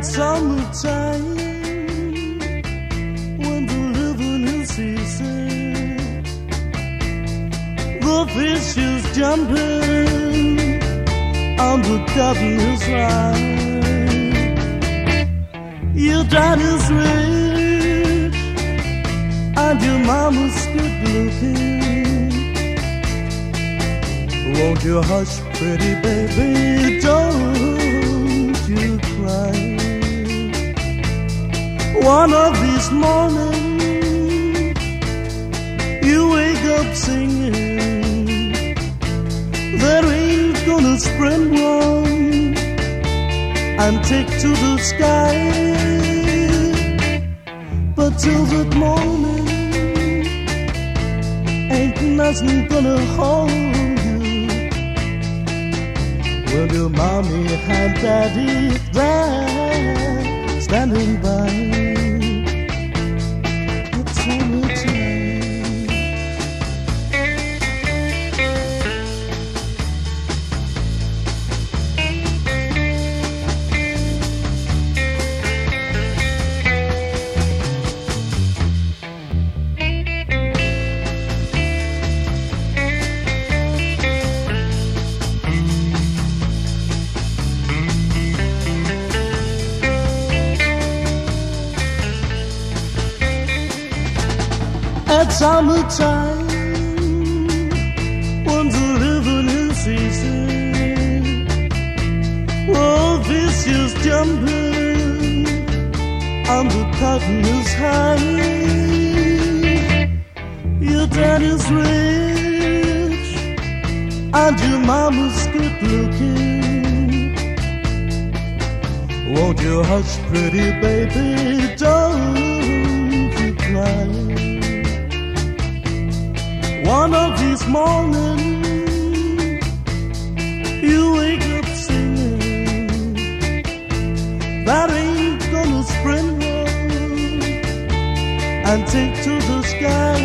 summertime, when the living is easy, the fish is jumping and the cotton is right. Your daddy's rich and your mama's good looking. Won't you hush, pretty baby, don't you cry. One of these mornings you wake up singing that rain's gonna spread warm and take to the sky. But till that morning ain't nothing gonna hold you. Well, your mommy and daddy there standing by. It's summertime. At summertime, when the living is easy, oh, fish is jumping and the cotton is high. Your daddy's rich and your mama's good looking. Won't you hush, pretty baby, don't you cry. One of these mornings you wake up singing that ain't gonna spring warm and take to the sky.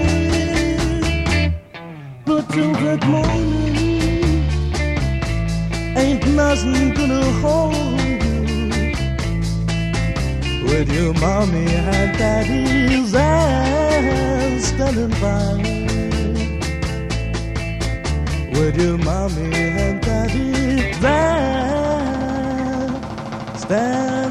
But till that morning ain't nothing gonna hold you with your mommy and daddy's there standing by. With your mommy and daddy there stand